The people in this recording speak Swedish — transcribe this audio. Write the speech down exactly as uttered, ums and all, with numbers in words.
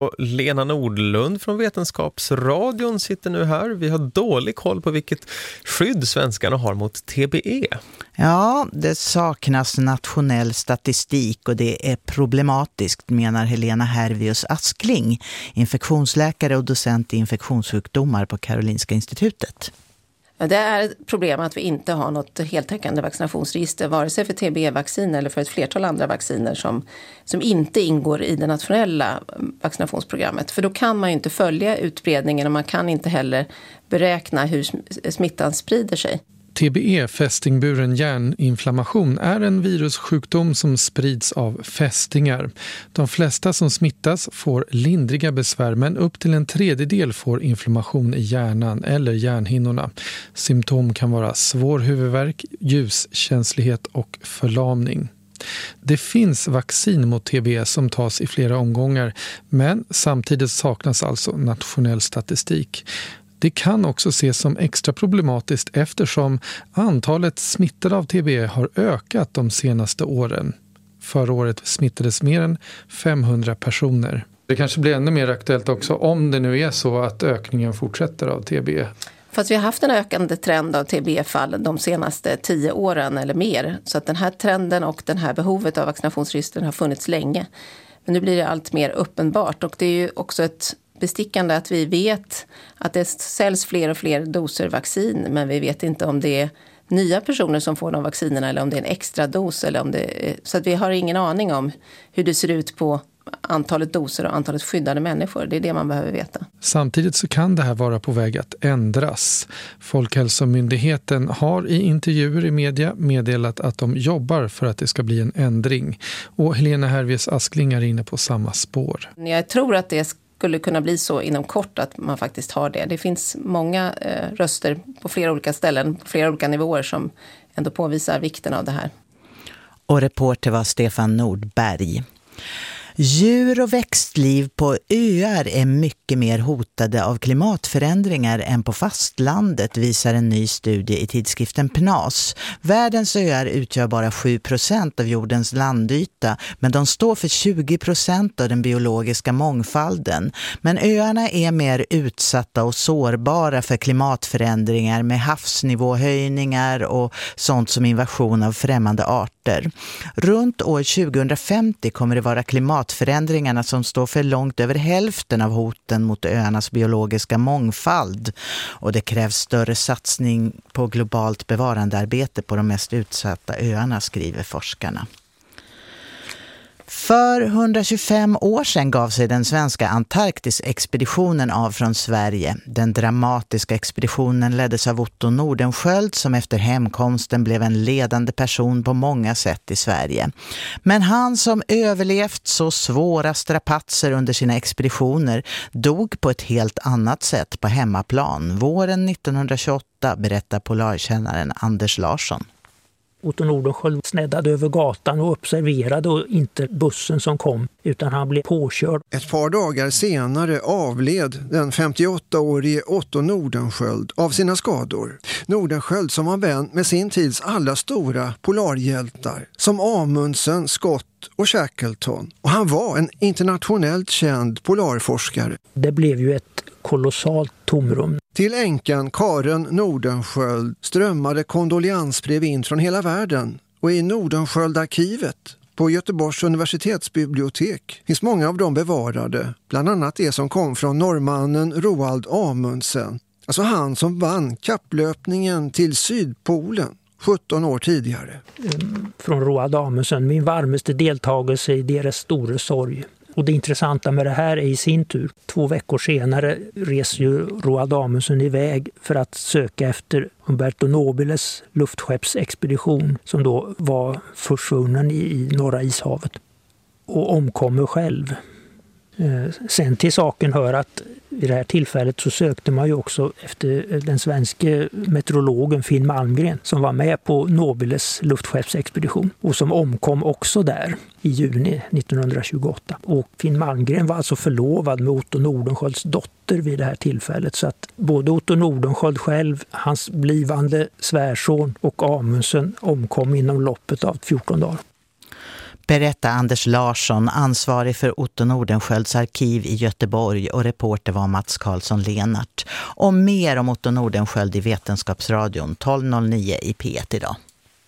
Och Lena Nordlund från Vetenskapsradion sitter nu här. Vi har dålig koll på vilket skydd svenskarna har mot T B E. Ja, det saknas nationell statistik och det är problematiskt, menar Helena Hervius Askling, infektionsläkare och docent i infektionssjukdomar på Karolinska institutet. Det är ett problem att vi inte har något heltäckande vaccinationsregister, vare sig för T B E-vaccin eller för ett flertal andra vacciner som, som inte ingår i det nationella vaccinationsprogrammet. För då kan man ju inte följa utbredningen och man kan inte heller beräkna hur smittan sprider sig. T B E, fästingburen hjärninflammation, är en virussjukdom som sprids av fästingar. De flesta som smittas får lindriga besvär, men upp till en tredjedel får inflammation i hjärnan eller hjärnhinnorna. Symptom kan vara svår huvudvärk, ljuskänslighet och förlamning. Det finns vaccin mot T B E som tas i flera omgångar, men samtidigt saknas alltså nationell statistik. Det kan också ses som extra problematiskt eftersom antalet smittade av T B E har ökat de senaste åren. Förra året smittades mer än femhundra personer. Det kanske blir ännu mer aktuellt också om det nu är så att ökningen fortsätter av T B E. Fast vi har haft en ökande trend av T B E-fall de senaste tio åren eller mer. Så att den här trenden och den här behovet av vaccinationsregistren har funnits länge. Men nu blir det allt mer uppenbart och det är ju också ett bestickande att vi vet att det säljs fler och fler doser vaccin, men vi vet inte om det är nya personer som får de vaccinerna eller om det är en extra dos. Eller om det är, så att vi har ingen aning om hur det ser ut på antalet doser och antalet skyddade människor. Det är det man behöver veta. Samtidigt så kan det här vara på väg att ändras. Folkhälsomyndigheten har i intervjuer i media meddelat att de jobbar för att det ska bli en ändring. Och Helena Hervius Askling är inne på samma spår. Jag tror att det skulle kunna bli så inom kort att man faktiskt har det. Det finns många eh, röster på flera olika ställen, på flera olika nivåer som ändå påvisar vikten av det här. Och reporter var Stefan Nordberg. Djur- och växtliv på öar är mycket mer hotade av klimatförändringar än på fastlandet, visar en ny studie i tidskriften P N A S. Världens öar utgör bara sju procent av jordens landyta, men de står för tjugo procent av den biologiska mångfalden. Men öarna är mer utsatta och sårbara för klimatförändringar med havsnivåhöjningar och sånt som invasion av främmande arter. Runt år tjugohundrafemtio kommer det vara klimatförändringarna som står för långt över hälften av hoten mot öarnas biologiska mångfald. Och det krävs större satsning på globalt bevarandearbete på de mest utsatta öarna, skriver forskarna. För hundratjugofem år sedan gav sig den svenska Antarktis-expeditionen av från Sverige. Den dramatiska expeditionen leddes av Otto Nordenskiöld som efter hemkomsten blev en ledande person på många sätt i Sverige. Men han som överlevt så svåra strapatser under sina expeditioner dog på ett helt annat sätt på hemmaplan. Våren nittonhundratjugoåtta, berättar polarkännaren Anders Larsson. Otto Nordenskiöld sneddade över gatan och observerade och inte bussen som kom, utan han blev påkörd. Ett par dagar senare avled den femtioåttaårige Otto Nordenskiöld av sina skador. Nordenskiöld som var vän med sin tids alla stora polarhjältar som Amundsen, Scott och Shackleton. Och han var en internationellt känd polarforskare. Det blev ju ett kolossalt tomrum. Till änkan Karen Nordenskiöld strömmade kondoliansbrev in från hela världen. Och i Nordenskiöldarkivet på Göteborgs universitetsbibliotek finns många av dem bevarade. Bland annat det som kom från norrmannen Roald Amundsen. Alltså han som vann kapplöpningen till Sydpolen sjutton år tidigare. Från Roald Amundsen, min varmaste deltagelse i deras stora sorg. Och det intressanta med det här är i sin tur, två veckor senare reser ju Roald Amundsen iväg för att söka efter Umberto Nobiles luftskeppsexpedition som då var försvunnen i, i Norra ishavet och omkommer själv. Eh, sen till saken hör att vid det här tillfället så sökte man ju också efter den svenska meteorologen Finn Malmgren som var med på Nobiles luftskeppsexpedition och som omkom också där i juni nittonhundratjugoåtta. Och Finn Malmgren var alltså förlovad med Otto Nordenskiölds dotter vid det här tillfället, så att både Otto Nordenskiöld själv, hans blivande svärson och Amundsen omkom inom loppet av fjorton dagar. Berätta Anders Larsson, ansvarig för Otto Nordenskiölds arkiv i Göteborg, och reporter var Mats Karlsson-Lenart. Och mer om Otto Nordenskiöld i Vetenskapsradion tolv noll nio i P ett idag.